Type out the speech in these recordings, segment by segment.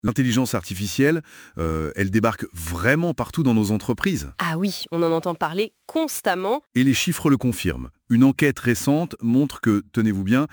L'intelligence artificielle, elle débarque vraiment partout dans nos entreprises. Ah oui, on en entend parler constamment. Et les chiffres le confirment. Une enquête récente montre que, tenez-vous bien,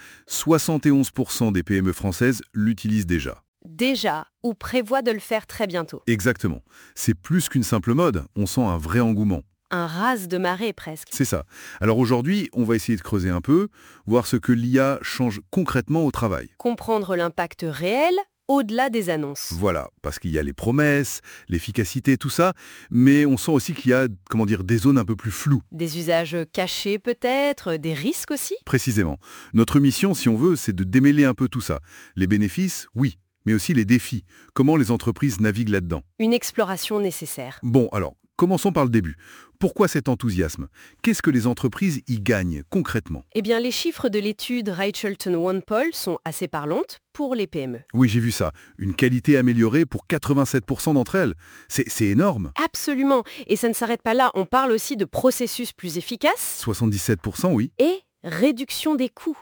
71% des PME françaises l'utilisent déjà. Déjà, ou prévoit de le faire très bientôt. Exactement. C'est plus qu'une simple mode, on sent un vrai engouement. Un raz de marée presque. C'est ça. Alors aujourd'hui, on va essayer de creuser un peu, voir ce que l'IA change concrètement au travail. Comprendre l'impact réel au-delà des annonces. Voilà, parce qu'il y a les promesses, l'efficacité, tout ça, mais on sent aussi qu'il y a, des zones un peu plus floues. Des usages cachés peut-être, des risques aussi. Précisément. Notre mission, si on veut, c'est de démêler un peu tout ça. Les bénéfices, oui, mais aussi les défis. Comment les entreprises naviguent là-dedans. Une exploration nécessaire. Bon, alors, commençons par le début. Pourquoi cet enthousiasme? Qu'est-ce que les entreprises y gagnent concrètement? Eh bien, les chiffres de l'étude Rachelton OnePoll sont assez parlantes pour les PME. Oui, j'ai vu ça. Une qualité améliorée pour 87% d'entre elles. C'est énorme. Absolument. Et ça ne s'arrête pas là. On parle aussi de processus plus efficaces 77%, oui. et réduction des coûts,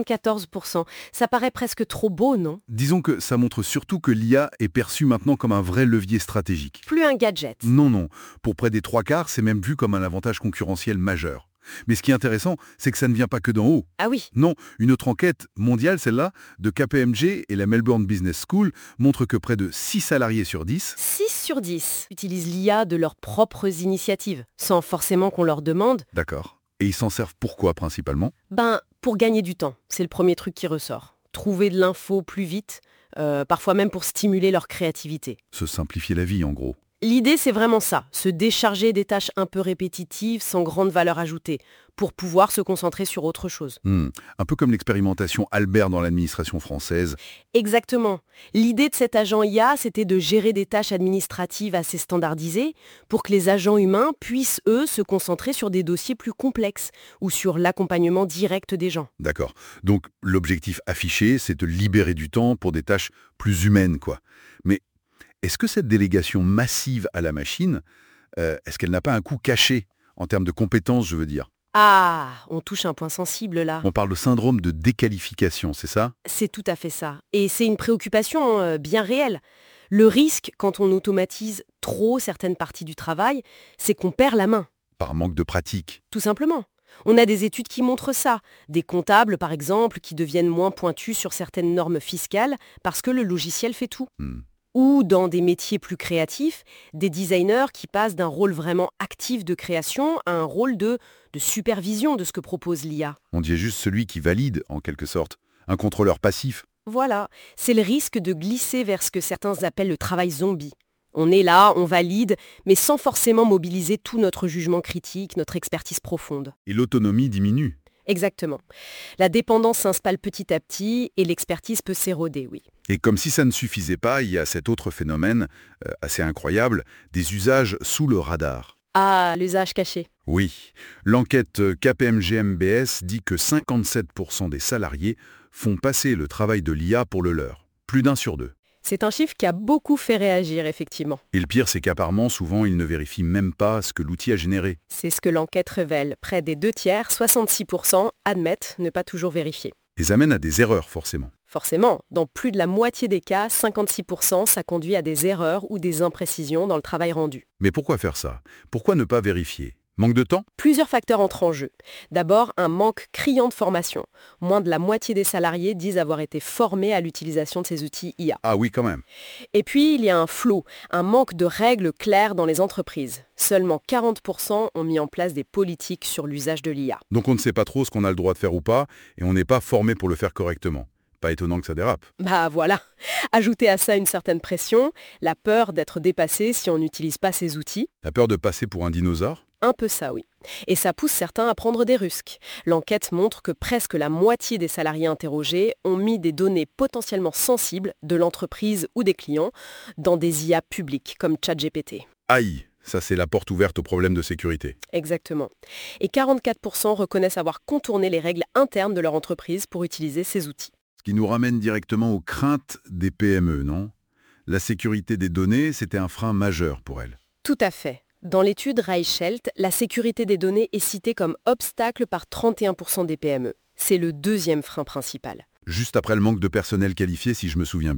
74%. Ça paraît presque trop beau, non? Disons que ça montre surtout que l'IA est perçue maintenant comme un vrai levier stratégique. Plus un gadget. Non. Pour près des trois quarts, c'est même vu comme un avantage concurrentiel majeur. Mais ce qui est intéressant, c'est que ça ne vient pas que d'en haut. Ah oui, Non, une autre enquête mondiale, celle-là, de KPMG et la Melbourne Business School, montre que près de 6 salariés sur 10, 6 sur 10 utilisent l'IA de leurs propres initiatives, sans forcément qu'on leur demande. d'accord. Et ils s'en servent pourquoi principalement? Pour gagner du temps, c'est le premier truc qui ressort. Trouver de l'info plus vite, parfois même pour stimuler leur créativité. Se simplifier la vie, en gros. L'idée, c'est vraiment ça, se décharger des tâches un peu répétitives, sans grande valeur ajoutée, pour pouvoir se concentrer sur autre chose. Un peu comme l'expérimentation Albert dans l'administration française. Exactement. L'idée de cet agent IA, c'était de gérer des tâches administratives assez standardisées pour que les agents humains puissent, eux, se concentrer sur des dossiers plus complexes ou sur l'accompagnement direct des gens. D'accord. Donc l'objectif affiché, c'est de libérer du temps pour des tâches plus humaines, quoi. Mais est-ce que cette délégation massive à la machine, est-ce qu'elle n'a pas un coût caché en termes de compétences, je veux dire? Ah, on touche un point sensible là. On parle de syndrome de déqualification, c'est ça? C'est tout à fait ça. Et c'est une préoccupation bien réelle. Le risque, quand on automatise trop certaines parties du travail, c'est qu'on perd la main, Par manque de pratique. tout simplement. On a des études qui montrent ça. Des comptables, par exemple, qui deviennent moins pointus sur certaines normes fiscales parce que le logiciel fait tout. Hmm. Ou dans des métiers plus créatifs, des designers qui passent d'un rôle vraiment actif de création à un rôle de supervision de ce que propose l'IA. On dit juste celui qui valide, en quelque sorte. Un contrôleur passif. Voilà, c'est le risque de glisser vers ce que certains appellent le travail zombie. On est là, on valide, mais sans forcément mobiliser tout notre jugement critique, notre expertise profonde. Et l'autonomie diminue. Exactement. La dépendance s'installe petit à petit et l'expertise peut s'éroder, oui. Et comme si ça ne suffisait pas, il y a cet autre phénomène, assez incroyable, des usages sous le radar. Ah, l'usage caché. Oui, l'enquête KPMG-MBS dit que 57% des salariés font passer le travail de l'IA pour le leur. Plus d'un sur deux. C'est un chiffre qui a beaucoup fait réagir, effectivement. Et le pire, c'est qu'apparemment, souvent, ils ne vérifient même pas ce que l'outil a généré. C'est ce que l'enquête révèle. Près des 2 tiers, 66%, admettent ne pas toujours vérifier. Les amène à des erreurs, forcément. Forcément, dans plus de la moitié des cas, 56%, ça conduit à des erreurs ou des imprécisions dans le travail rendu. Mais pourquoi faire ça? Pourquoi ne pas vérifier? Manque de temps? Plusieurs facteurs entrent en jeu. D'abord, un manque criant de formation. Moins de la moitié des salariés disent avoir été formés à l'utilisation de ces outils IA. Ah oui, quand même. Et puis, il y a un flou, un manque de règles claires dans les entreprises. Seulement 40% ont mis en place des politiques sur l'usage de l'IA. Donc on ne sait pas trop ce qu'on a le droit de faire ou pas, et on n'est pas formé pour le faire correctement. Pas étonnant que ça dérape. Bah voilà. Ajoutez à ça une certaine pression, la peur d'être dépassé si on n'utilise pas ces outils. La peur de passer pour un dinosaure? Un peu ça, oui. Et ça pousse certains à prendre des risques. L'enquête montre que presque la moitié des salariés interrogés ont mis des données potentiellement sensibles de l'entreprise ou des clients dans des IA publiques comme ChatGPT. Aïe, ça c'est la porte ouverte aux problèmes de sécurité. Exactement. Et 44% reconnaissent avoir contourné les règles internes de leur entreprise pour utiliser ces outils. Ce qui nous ramène directement aux craintes des PME, non? La sécurité des données, c'était un frein majeur pour elles. Tout à fait. Dans l'étude Reichelt, la sécurité des données est citée comme obstacle par 31% des PME. C'est le deuxième frein principal. Juste après le manque de personnel qualifié, si je me souviens bien.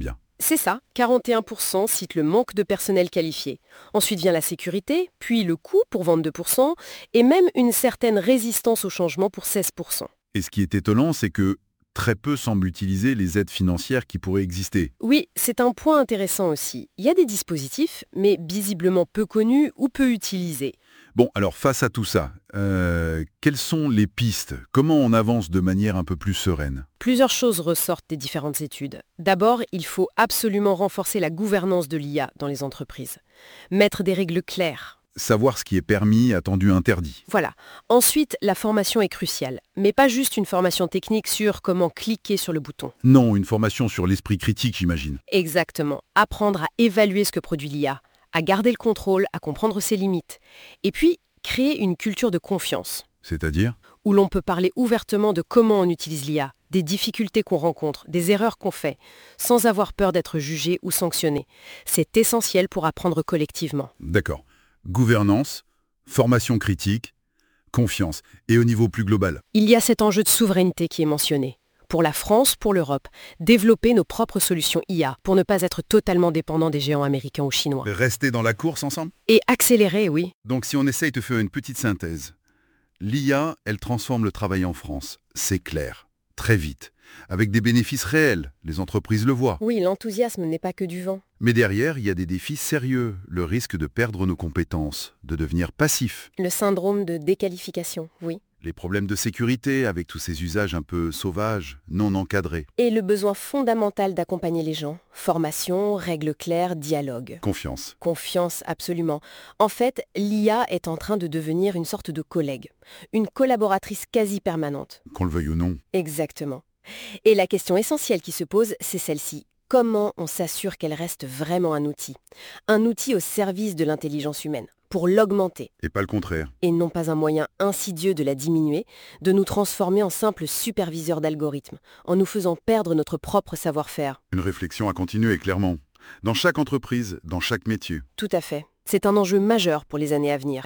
C'est ça, 41% citent le manque de personnel qualifié. Ensuite vient la sécurité, puis le coût pour 22%, et même une certaine résistance au changement pour 16%. Et ce qui est étonnant, c'est que très peu semblent utiliser les aides financières qui pourraient exister. Oui, c'est un point intéressant aussi. Il y a des dispositifs, mais visiblement peu connus ou peu utilisés. Bon, alors face à tout ça, quelles sont les pistes? Comment on avance de manière un peu plus sereine? Plusieurs choses ressortent des différentes études. D'abord, il faut absolument renforcer la gouvernance de l'IA dans les entreprises. Mettre des règles claires. Savoir ce qui est permis, attendu, interdit. Voilà. Ensuite, la formation est cruciale. Mais pas juste une formation technique sur comment cliquer sur le bouton. Non, une formation sur l'esprit critique, j'imagine. Exactement. Apprendre à évaluer ce que produit l'IA, à garder le contrôle, à comprendre ses limites. Et puis, créer une culture de confiance, C'est-à-dire? où l'on peut parler ouvertement de comment on utilise l'IA, des difficultés qu'on rencontre, des erreurs qu'on fait, sans avoir peur d'être jugé ou sanctionné. C'est essentiel pour apprendre collectivement. D'accord. Gouvernance, formation critique, confiance. Et au niveau plus global? Il y a cet enjeu de souveraineté qui est mentionné. Pour la France, pour l'Europe, développer nos propres solutions IA pour ne pas être totalement dépendant des géants américains ou chinois. Rester dans la course ensemble? Et accélérer, oui. Donc si on essaye de faire une petite synthèse, l'IA, elle transforme le travail en France. C'est clair. Très vite. Avec des bénéfices réels. Les entreprises le voient. Oui, l'enthousiasme n'est pas que du vent. Mais derrière, il y a des défis sérieux. Le risque de perdre nos compétences, de devenir passif. Le syndrome de déqualification, oui. Les problèmes de sécurité avec tous ces usages un peu sauvages, non encadrés. Et le besoin fondamental d'accompagner les gens. Formation, règles claires, dialogue. Confiance. Confiance, absolument. En fait, l'IA est en train de devenir une sorte de collègue. Une collaboratrice quasi permanente. Qu'on le veuille ou non. Exactement. Et la question essentielle qui se pose, c'est celle-ci. Comment on s'assure qu'elle reste vraiment un outil? Un outil au service de l'intelligence humaine, pour l'augmenter, Et pas le contraire. et non pas un moyen insidieux de la diminuer, de nous transformer en simples superviseurs d'algorithmes, en nous faisant perdre notre propre savoir-faire. Une réflexion à continuer, clairement. Dans chaque entreprise, dans chaque métier. Tout à fait. C'est un enjeu majeur pour les années à venir.